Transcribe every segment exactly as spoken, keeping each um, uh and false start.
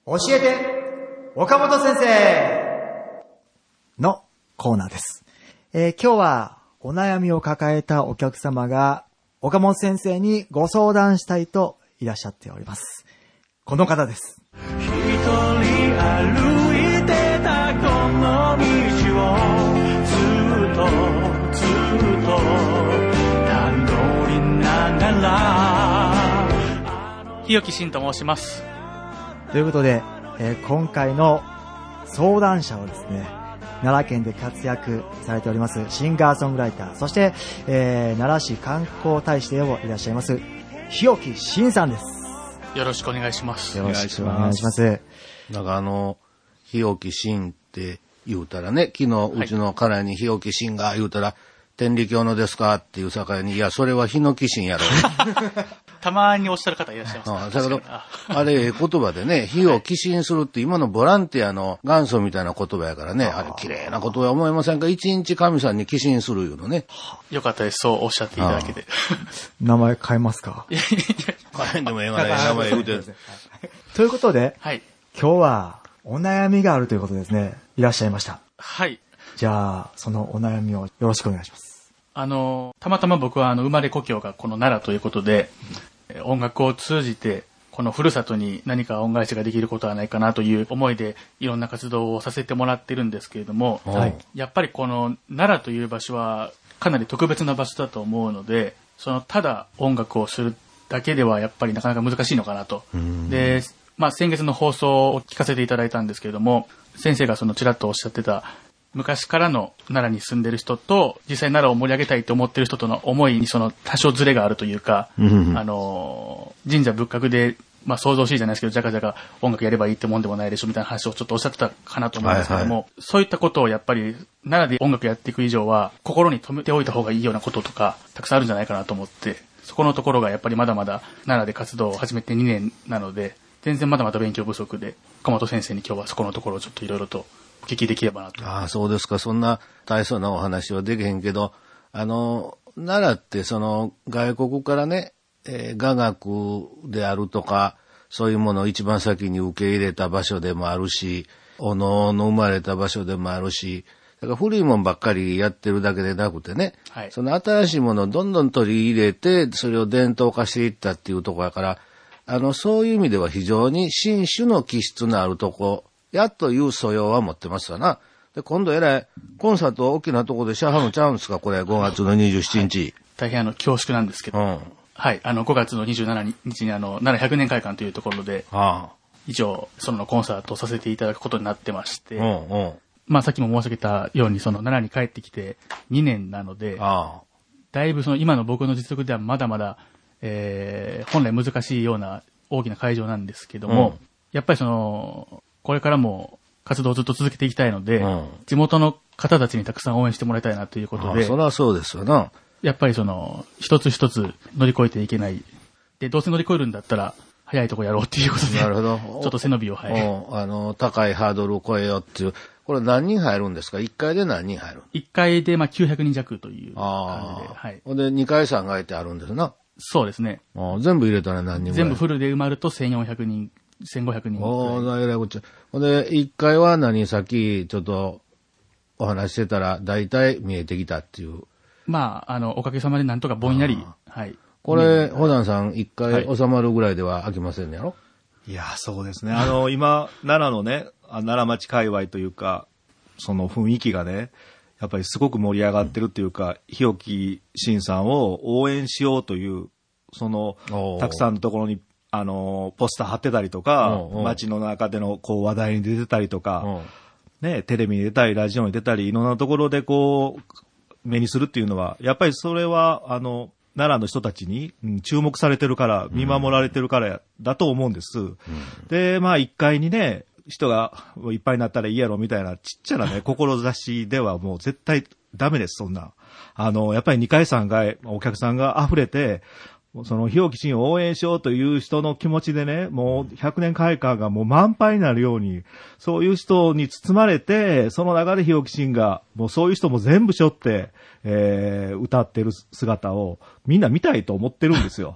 教えて岡本先生のコーナーです。えー、今日はお悩みを抱えたお客様が岡本先生にご相談したいといらっしゃっております。この方です。一人歩いてたこの道をずっとずっとたどりながら日置慎と申します。 ということで、えー、今回の相談者はですね、奈良県で活躍されておりますシンガーソングライター、そして、えー、奈良市観光大使でもいらっしゃいます日置慎さんです。 よろしくお願いします。 よろしくお願いします。 なんかあの日置慎って言うたらね、昨日うちの家内に日置慎が言うたら、はい、天理教のですかっていう境に、いやそれはヒノキ慎やろたまにおっしゃる方いらっしゃいます、ね。 ああ、だけど、あれ、言葉でね、火を寄進するって今のボランティアの元祖みたいな言葉やからね、あれ、綺麗な言葉は思いませんか？一日神さんに寄進するいうのね。 よかったです、そうおっしゃっていただけて。 名前変えますか？ いやいや変えんでもええがね、名前言うて。 ということで、 はい、 今日はお悩みがあるということですね。いらっしゃいました。 はい。 じゃあ、そのお悩みをよろしくお願いします。 あの、たまたま僕はあの生まれ故郷がこの奈良ということで、うん、音楽を通じてこのふるさとに何か恩返しができることはないかなという思いでいろんな活動をさせてもらってるんですけれども、はい、やっぱりこの奈良という場所はかなり特別な場所だと思うので、そのただ音楽をするだけではやっぱりなかなか難しいのかなと。で、まあ先月の放送を聞かせていただいたんですけれども、先生がそのちらっとおっしゃってた昔からの奈良に住んでる人と実際奈良を盛り上げたいと思ってる人との思いにその多少ズレがあるというか、うん、あの神社仏閣でまあ想像しいじゃないですけど、じゃかじゃか音楽やればいいってもんでもないでしょみたいな話をちょっとおっしゃってたかなと思うんですけども、はいはい、そういったことをやっぱり奈良で音楽やっていく以上は心に留めておいた方がいいようなこととかたくさんあるんじゃないかなと思って、そこのところがやっぱりまだまだ奈良で活動を始めてにねんなので全然まだまだ勉強不足で、岡本先生に今日はそこのところをちょっといろいろとお聞きできればなと。 ああ、そうですか。そんな大層なお話はできへんけど、あの奈良ってその外国からね、えー、雅楽であるとかそういうものを一番先に受け入れた場所でもあるし、お能の生まれた場所でもあるし、だから古いもんばっかりやってるだけでなくてね、はい、その新しいものをどんどん取り入れてそれを伝統化していったっていうところだから、あのそういう意味では非常に新種の気質のあるとこやっという素養は持ってますわな。で、今度えらいコンサート大きなとこでしゃはむちゃうんですか、これごがつのにじゅうしちにち。はい、 大変あの恐縮なんですけど、うん、はい、あのごがつのにじゅうしちにちにあの奈良ひゃくねん会館というところで、はあ、以上そのコンサートをさせていただくことになってまして、うんうん、まあさっきも申し上げたようにその奈良に帰ってきてにねんなので、はあ、だいぶその今の僕の実力ではまだまだ、えー、本来難しいような大きな会場なんですけども、うん、やっぱりそのこれからも活動をずっと続けていきたいので、うん、地元の方たちにたくさん応援してもらいたいなということで、 ああ、そりゃそうですよな。 やっぱりその一つ一つ乗り越えていけないで、どうせ乗り越えるんだったら早いとこやろうっていうことで、なるほど、ちょっと背伸びを、はい、 あの高いハードルを超えようっていう。これ何人入るんですか？いっかいで何人入る？ いっかいでまあきゅうひゃくにん弱という感じで、はい。 でにかいさんがいてあるんですな。 そうですね。 ああ、全部入れたら何人ぐらい？ 全部フルで埋まるとせんよんひゃくにん、せんごひゃくにん。 おー、えらいこっちゃ。ほんで、いっかいは何、さっきちょっとお話してたら大体見えてきたっていう。 まあ、あの、おかげさまでなんとかぼんやり。はい。 これ、ホダンさんいっかい収まるぐらいでは飽きませんねやろ？ いや、そうですね。あの、今、奈良のね、奈良町界隈というか、その雰囲気がね、やっぱりすごく盛り上がってるっていうか、日置慎さんを応援しようという、その、たくさんのところに、あの、ポスター貼ってたりとか、街の中でのこう話題に出てたりとか、ね、テレビに出たり、ラジオに出たり、いろんなところでこう、目にするっていうのは、やっぱりそれは、あの、奈良の人たちに、うん、注目されてるから、見守られてるからだと思うんです。うん、で、まあ、一階にね、人がいっぱいになったらいいやろみたいなちっちゃなね、志ではもう絶対ダメです、そんな。あの、やっぱりにかいさんがい、お客さんが溢れて、その日置慎を応援しようという人の気持ちでね、もうひゃくねん会館がもう満杯になるように、そういう人に包まれて、その中で日置慎が、もうそういう人も全部背負って、えー、歌ってる姿をみんな見たいと思ってるんですよ。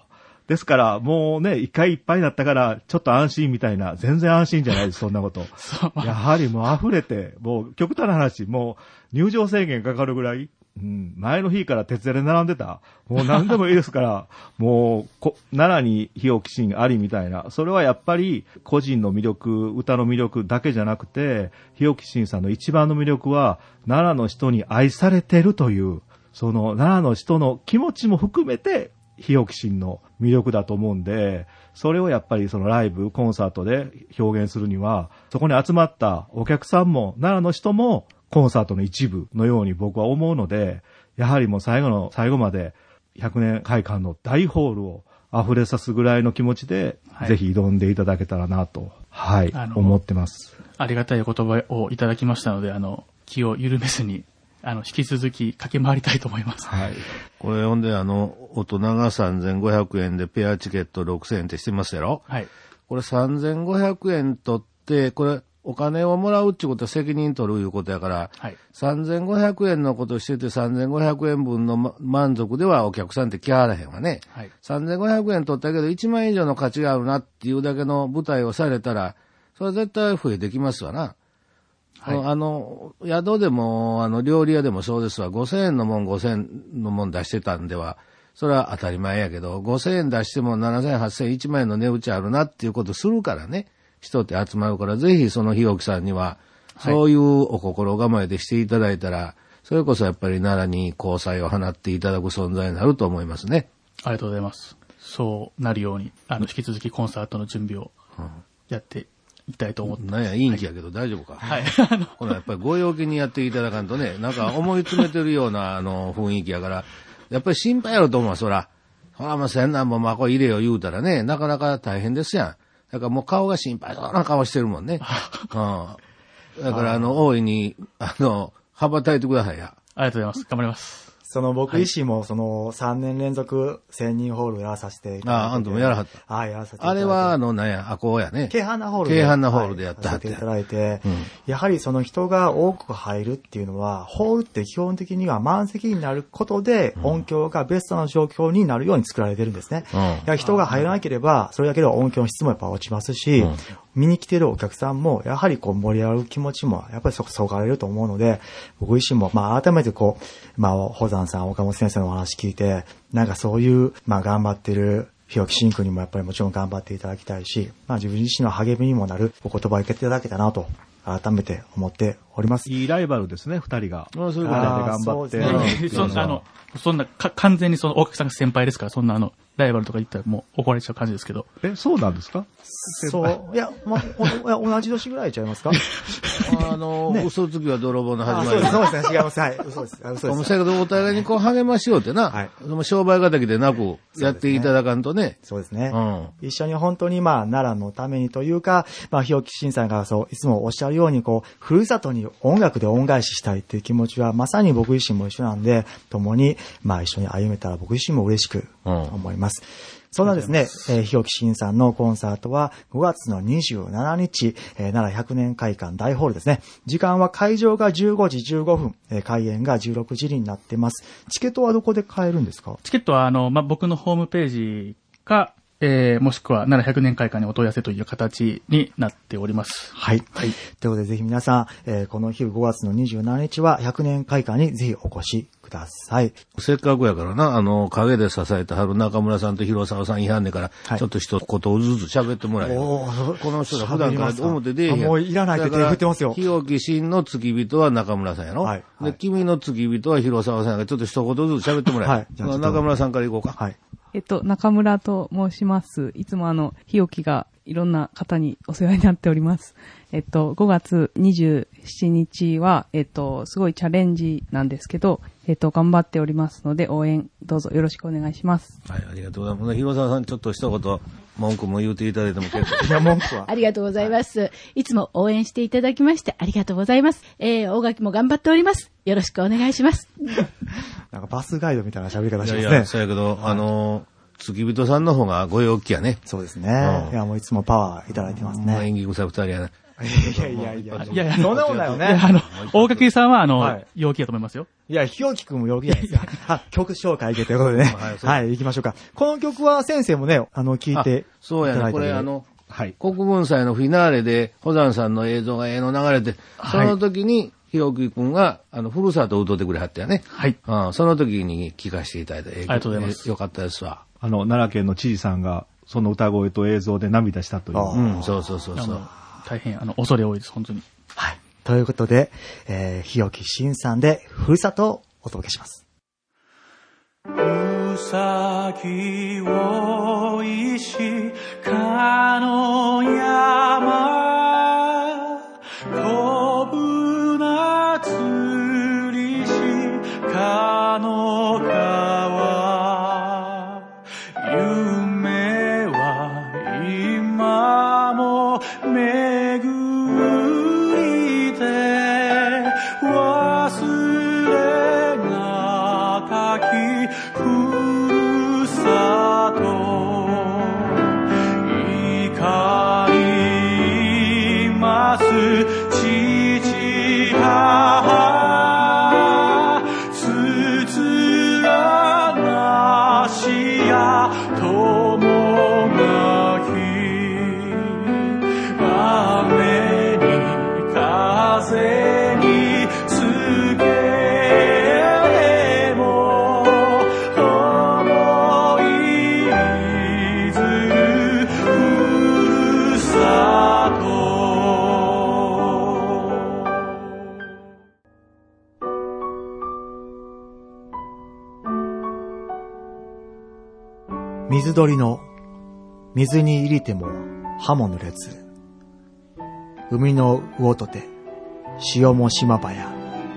ですから、もうね、一回いっぱいになったから、ちょっと安心みたいな、全然安心じゃないです、そんなこと。やはりもう溢れて、もう極端な話、もう入場制限かかるぐらい、うん、前の日から徹夜で並んでた。もう何でもいいですから、もうこ、奈良に日置神ありみたいな。それはやっぱり、個人の魅力、歌の魅力だけじゃなくて、日置神さんの一番の魅力は、奈良の人に愛されてるという、その奈良の人の気持ちも含めて、日置神の魅力だと思うんで、それをやっぱりそのライブ、コンサートで表現するには、そこに集まったお客さんも、奈良の人も、コンサートの一部のように僕は思うので、やはりもう最後の最後までひゃくねん会館の大ホールを溢れさすぐらいの気持ちで、はい、ぜひ挑んでいただけたらなと、はい、思ってます。 ありがたいお言葉をいただきましたので、あの、気を緩めずに、あの、引き続き駆け回りたいと思います。 はい。これほんで、あの、大人がさんぜんごひゃくえんでペアチケットろくせんえんってしてますやろ？はい。これさんぜんごひゃくえん取って、これ、お金をもらうってことは責任取るいうことやから、はい、さんぜんごひゃくえんのことしててさんぜんごひゃくえんぶんの、ま、満足ではお客さんって来はらへんわね、はい。さんぜんごひゃくえん取ったけどいちまんえん以上の価値があるなっていうだけの舞台をされたら、それは絶対増えてきますわな。はい、あの、宿でも、あの、料理屋でもそうですわ。ごせんえんのもんごせんえんのもん出してたんでは、それは当たり前やけど、ごせんえん出してもななせん、はっせん、いちまんえんの値打ちあるなっていうことするからね。人って集まるから、ぜひその日置さんには、そういうお心構えでしていただいたら、はい、それこそやっぱり奈良に交際を放っていただく存在になると思いますね。 ありがとうございます。そうなるように、あの、引き続きコンサートの準備をやっていきたいと思って、うん。 なんや、いいん気やけど、はい、大丈夫か。 はい。 ほら、やっぱりご陽気にやっていただかんとね、なんか思い詰めてるような、あの、雰囲気やから、やっぱり心配やろと思うわ、そら。ほら、まあ、せんなんもまこ入れよ言うたらね、なかなか大変ですやん。だからもう顔が心配そうな顔してるもんね。うん。だからあの、大いに、あの、羽ばたいてくださいや。 ありがとうございます。頑張ります。 その僕自身もそのさんねん連続せんにんホールやらさせていただいて。 ああ、あんたもやらはった。 はい、やらさせていただいて。 あれはあの、なんや、あこうやね。 京阪なホールで。 京阪なホールでやったはって。やらせていただいて、うん、やはりその人が多く入るっていうのは、ホールって基本的には満席になることで、音響がベストな状況になるように作られてるんですね。うん、やはり人が入らなければ、それだけで音響の質もやっぱ落ちますし、うん、見に来てるお客さんも、やはりこう盛り上がる気持ちも、やっぱりそそがれると思うので、僕自身も、まあ改めてこう、まあ、保山さん、岡本先生のお話聞いて、なんかそういう、まあ頑張ってる、日置真君にもやっぱりもちろん頑張っていただきたいし、まあ自分自身の励みにもなるお言葉をいけていただけたなと、改めて思っております。 いいライバルですね、二人が。 そういうことで頑張って。 ね、そんな、あの、そんな、か、完全にその、大木さんが先輩ですから、そんなあの、ライバルとか言ったらもう怒られちゃう感じですけど。 え、そうなんですか？ そう。いや、ま、お、同じ年ぐらいちゃいますか？ あの、ね、嘘つきは泥棒の始まり。 そうです、そうですね。違います。はい。嘘です。嘘です。 だけど、お互いにこう励ましようってな。はい。商売敵でなく、やっていただかんとね。 そうですね。うん。一緒に本当にまあ、奈良のためにというか、まあ、日置真さんがそう、いつもおっしゃるように、こう、ふるさとに音楽で恩返ししたいっていう気持ちは、まさに僕自身も一緒なんで、共に、まあ、一緒に歩めたら僕自身も嬉しく思います。うん、そんなですね、えー、日置真さんのコンサートはごがつのにじゅうしちにち、えー、奈良ひゃくねん会館大ホールですね。時間は会場がじゅうごじじゅうごふん、えー、開演がじゅうろくじになってます。チケットはどこで買えるんですか？ チケットは、あの、まあ、僕のホームページか、えー、もしくは奈良ひゃくねん会館にお問い合わせという形になっております。 はい。はい。ということでぜひ皆さん、えー、この日ごがつのにじゅうしちにちはひゃくねん会館にぜひお越しください。 せっかくやからな、あの、陰で支えてはる中村さんと広沢さんいはんねから、はい、ちょっと一言ずつ喋ってもらえる。この人が普段から表で、 もういらないって手振ってますよ。 日置真の付き人は中村さんやろ。はい。で、はい、君の付き人は広沢さんやから、ちょっと一言ずつ喋ってもらえる。はい。じゃあ中村さんからいこうか。はい。 えっと、中村と申します。いつもあの、日置がいろんな方にお世話になっております。えっと、ごがつにじゅうしちにちは、えっと、すごいチャレンジなんですけど、えっと、頑張っておりますので、応援どうぞよろしくお願いします。 はい、ありがとうございます。広沢さん、ちょっと一言、文句も言うていただいても結構。 いや、文句は。 ありがとうございます。いつも応援していただきましてありがとうございます。えー、大垣も頑張っております。よろしくお願いします。 なんかバスガイドみたいな喋り方しますね。いやいや、そうやけど、あのー、付き人さんの方がご陽気やね。 そうですね。うん、いや、もういつもパワーいただいてますね。 演技臭二人やね。 いやいやいや、 いやいやそんなことないよいや、 ね。 あの、大垣さんは、あの、 はい陽気だと思いますよ。 いや、ひよきくんも陽気じゃないですか。あ、曲紹介ということでね。 はいそうはい、行きましょうか。この曲は先生もね、あの、聞いてあそうやね。 いただいたのでこれあの、 はい。 国分祭のフィナーレで、保山さんの映像がええの流れて、その時に、ひろきくんが、あの、ふるさとを歌ってくれはったよね。 はい。 うん、その時に聞かせていただいて、ありがとうございますよかったですわ。 あの、奈良県の知事さんが、その歌声と映像で涙したという。 あうん、そうそうそうそうあの。大変、あの、恐れ多いです、本当に。 はい。ということで、えー、日置慎さんで、ふるさとをお届けします。 うさぎを石かの山こぶなつりしかの川夢は今も巡りて忘れがたきふるさと怒ります父母つつがなしや友がき雨に風につけも思いずるふるさと水鳥の水に入りても歯も濡れず、海の魚とて潮も島ばや。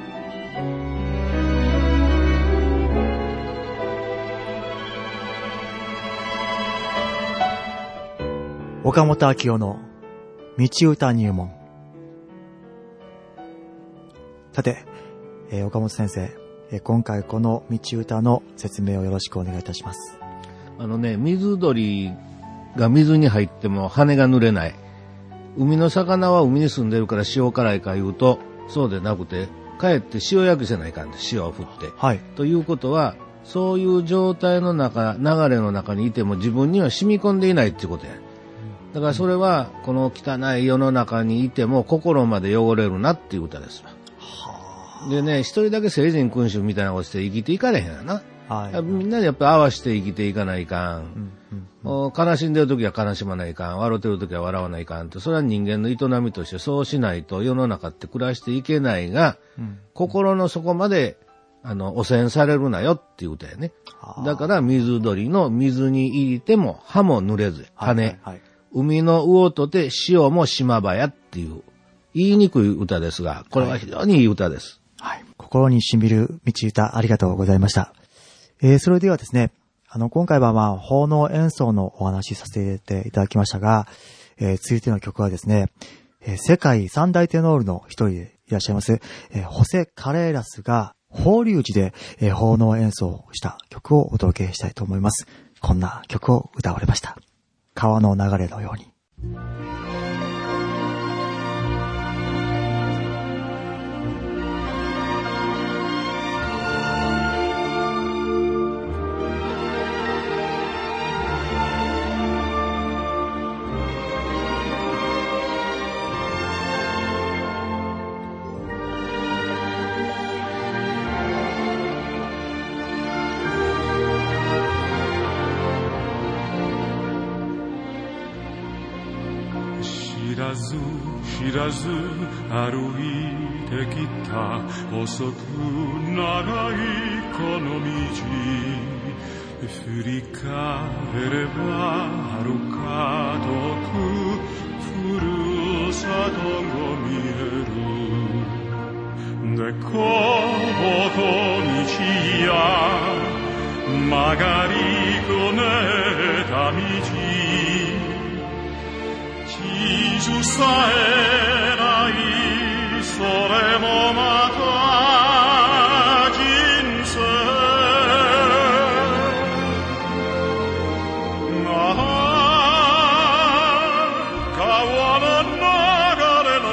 岡本明夫の道歌入門。さて、えー岡本先生、えー今回この道歌の説明をよろしくお願いいたします。 あのね、水鳥が水に入っても羽が濡れない。海の魚は海に住んでるから塩辛いか言うと、そうでなくて、かえって塩焼きせないかんで、塩を振って。 はい。 ということは、そういう状態の中、流れの中にいても自分には染み込んでいないっていうことや。だからそれは、この汚い世の中にいても心まで汚れるなっていう歌ですわ。でね、一人だけ聖人君主みたいなことして生きていかれへんやな。 はい。 みんなでやっぱり合わせて生きていかないかん。 うんうんもう悲しんでる時は悲しまないかん。笑ってる時は笑わないかんって、それは人間の営みとしてそうしないと世の中って暮らしていけないが、 うん心の底まで、あの、汚染されるなよっていう歌やね。だから水鳥の水に入りても歯も濡れず、羽、 はいはいはい海の魚とて潮も島ばやっていう、言いにくい歌ですが、これは非常にいい歌です。 はい。心に染みる道歌、ありがとうございました。えー、それではですね、あの、今回はまあ、奉納演奏のお話しさせていただきましたが、えー、続いての曲はですね、えー、世界三大テノールの一人でいらっしゃいます、えー、ホセ・カレーラスが、法隆寺で、えー、奉納演奏した曲をお届けしたいと思います。こんな曲を歌われました。川の流れのように。 知らず知らず歩いてきた細く長いこの道振り返れば遥か遠くふるさとが見えるでこぼこ道や曲がりこねた道地図さえないそれもまた人生ああ川の流れ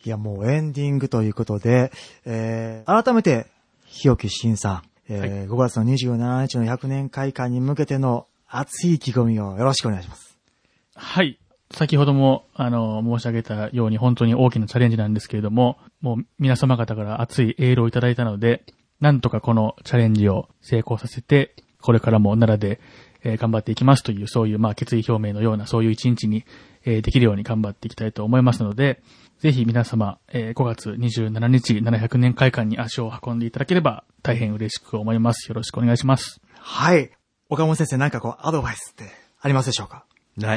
いや、もうエンディングということで、えー、改めて、日置慎さん、えーはい、ごがつのにじゅうしちにちのひゃくねん会館に向けての熱い意気込みをよろしくお願いします。 はい。先ほども、あの、申し上げたように本当に大きなチャレンジなんですけれども、もう皆様方から熱いエールをいただいたので、なんとかこのチャレンジを成功させて、これからも奈良で、えー、頑張っていきますという、そういうまあ決意表明のような、そういう一日に、えー、できるように頑張っていきたいと思いますので、ぜひ皆様、えー、ごがつにじゅうしちにちななひゃくねん会館に足を運んでいただければ大変嬉しく思います。よろしくお願いします。 はい。岡本先生、何かこうアドバイスってありますでしょうか？ ない。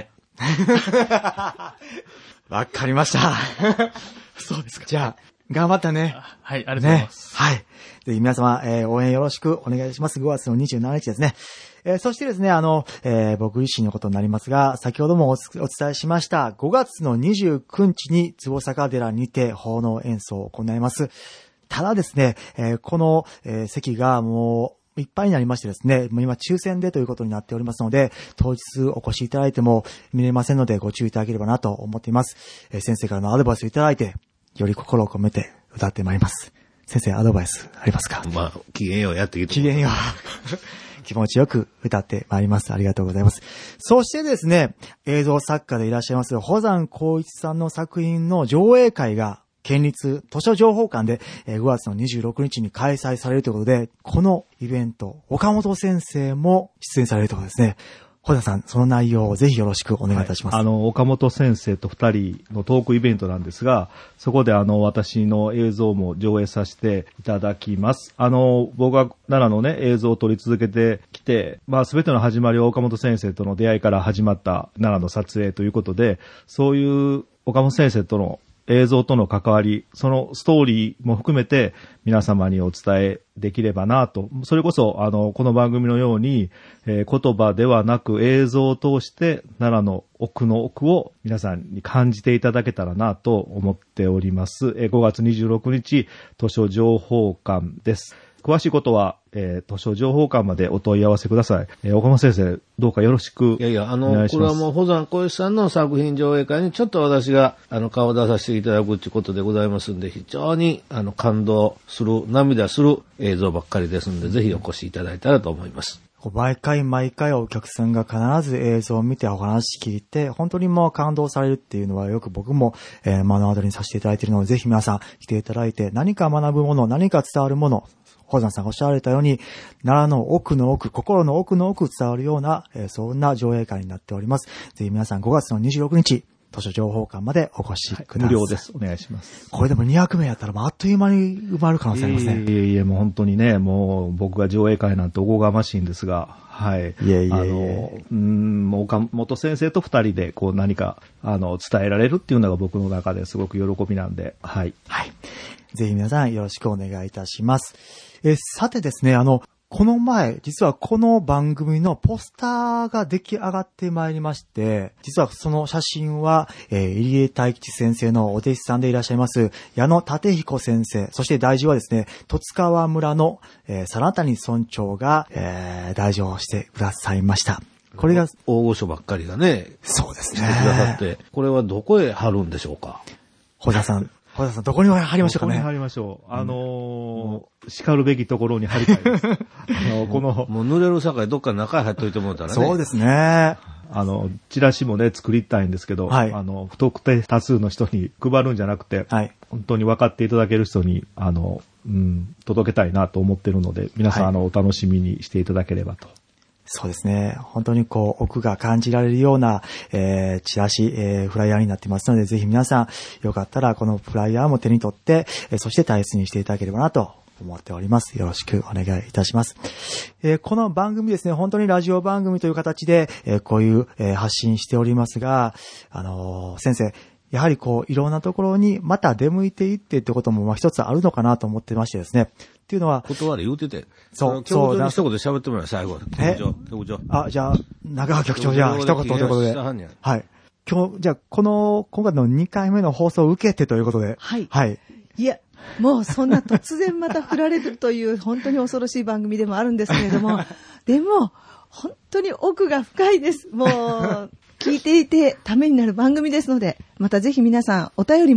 わかりました。 そうですか。 じゃあ、頑張ったね。 はい、ありがとうございます。 ね、はい。ぜひ皆様、えー、応援よろしくお願いします。ごがつのにじゅうしちにちですね。えー、そしてですね、あの、えー、僕自身のことになりますが、先ほどもお、お伝えしました、ごがつのにじゅうくにちに坪坂寺にて奉納演奏を行います。ただですね、えー、この、えー、席がもう、いっぱいになりましてですね、もう今抽選でということになっておりますので、当日お越しいただいても見れませんのでご注意いただければなと思っています。えー、先生からのアドバイスをいただいて、より心を込めて歌ってまいります。先生、アドバイスありますか？ まあ、機嫌ようやってきて。 機嫌よう。気持ちよく歌ってまいります。ありがとうございます。そしてですね、映像作家でいらっしゃいます保山光一さんの作品の上映会が県立図書情報館でごがつのにじゅうろくにちに開催されるということで、このイベント、岡本先生も出演されるということですね。保田さん、その内容をぜひよろしくお願いいたします。 はい、あの、岡本先生と二人のトークイベントなんですが、そこであの、私の映像も上映させていただきます。あの、僕が奈良のね、映像を撮り続けてきて、まあ、すべての始まりは岡本先生との出会いから始まった奈良の撮影ということで、そういう岡本先生との映像との関わり、そのストーリーも含めて皆様にお伝えできればなと。それこそ、あの、この番組のように、えー、言葉ではなく映像を通して奈良の奥の奥を皆さんに感じていただけたらなと思っております。えー、ごがつにじゅうろくにち、図書情報館です。詳しいことは、えー、図書情報館までお問い合わせください。えー、岡本先生、どうかよろしくお願いします。 いやいや、あの、これはもう、保山小石さんの作品上映会にちょっと私が、あの、顔を出させていただくということでございますんで、非常に、あの、感動する、涙する映像ばっかりですので、ぜひお越しいただいたらと思います。 毎回毎回お客さんが必ず映像を見てお話聞いて、本当にもう感動されるっていうのはよく僕も、えー、目の当たりにさせていただいているので、ぜひ皆さん来ていただいて、何か学ぶもの、何か伝わるもの、保山さんがおっしゃられたように、奈良の奥の奥、心の奥の奥伝わるような、えー、そんな上映会になっております。ぜひ皆さんごがつのにじゅうろくにち、図書情報館までお越しください。 はい、無料です。お願いします。 これでもにひゃくめいやったら、あっという間に埋まる可能性ありますね。 いえいえ、もう本当にね、もう僕が上映会なんておこがましいんですが、はい。 いえいえいえ。 あの、うん、もう岡本先生と二人で、こう何か、あの、伝えられるっていうのが僕の中ですごく喜びなんで、はい。 はい。ぜひ皆さんよろしくお願いいたします。え、さてですね、あの、この前、実はこの番組のポスターが出来上がってまいりまして、実はその写真は、えー、入江大吉先生のお弟子さんでいらっしゃいます、矢野立彦先生、そして題字はですね、十津川村の、えー、真谷村長が、えー、題字をしてくださいました。これが、 大御所ばっかりがね、 そうですね。 してくださって、これはどこへ貼るんでしょうか？ 保田さん。保田さん、どこに貼りましょうかね。 どこに貼りましょう。あのー、叱るべきところに貼りたいです。あの、この、 もう濡れるさかいどっか中へ貼っといてもらったらね。 そうですね。 あの、チラシもね、作りたいんですけど、はい、あの、不特定多数の人に配るんじゃなくて、はい、本当に分かっていただける人に、あの、うん、届けたいなと思ってるので、皆さん、はい、あの、お楽しみにしていただければと。 そうですね。本当にこう、奥が感じられるような、えー、チラシ、えー、フライヤーになってますので、ぜひ皆さん、よかったらこのフライヤーも手に取って、えー、そして大切にしていただければなと思っております。よろしくお願いいたします。えー、この番組ですね、本当にラジオ番組という形で、えー、こういう、えー、発信しておりますが、あのー、先生、やはりこう、いろんなところにまた出向いていってってことも、まあ一つあるのかなと思ってましてですね。っていうのは。 断り言うてて。 そう、 そう。今日一言喋ってもらう、最後。局長、局長。 あ、じゃあ、中川局長じゃあ、一言ということで。はい。今日、じゃあ、この、今回のにかいめの放送を受けてということで。 はい。 はい。 いや、もうそんな突然また振られるという、本当に恐ろしい番組でもあるんですけれども、でも、本当に奥が深いです。もう、聞いていてためになる番組ですので、またぜひ皆さんお便りも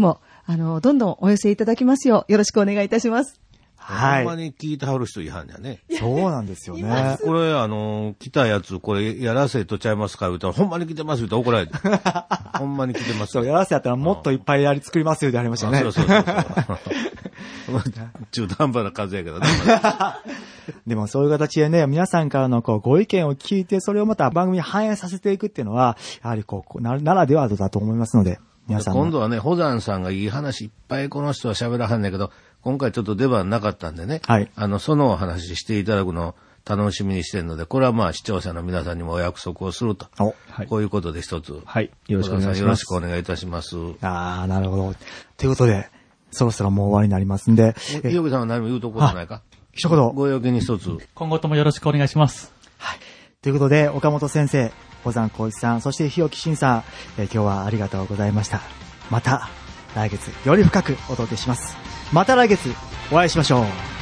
あの、どんどんお寄せいただきますよう、よろしくお願いいたします。 はいほんまに聞いてはる人いはんやね。 そうなんですよね。 これ、あの、来たやつ、これ、やらせとちゃいますか言うたら、ほんまに来てます言うたら怒られて。ほんまに来てます。 そう、やらせやったらもっといっぱいやり作りますよってありましたよね。 そうそうそうそう。中途半端な数やけどね。 でもそういう形でね、皆さんからのこうご意見を聞いて、それをまた番組に反映させていくっていうのは、やはりこう、なならではだと思いますので、皆さんも。 今度はね、保山さんがいい話いっぱいこの人は喋らはんねんけど、今回ちょっと出番なかったんでね、 はい。 あの、そのお話していただくのを楽しみにしてるので、これはまあ視聴者の皆さんにもお約束をすると。 お、 はいこういうことで一つ。 はい。よろしくお願いしよろします。 くお願いいたします。 ああ、なるほど。ということで、そろそろもう終わりになりますんで、えひよきさんは何も言うところないか一言。 ご用気に一つ。 今後ともよろしくお願いします。 はい。ということで、岡本先生、保山光一さん、そして日置慎さん、えー今日はありがとうございました。また、来月、より深くお届けします。また来月、お会いしましょう。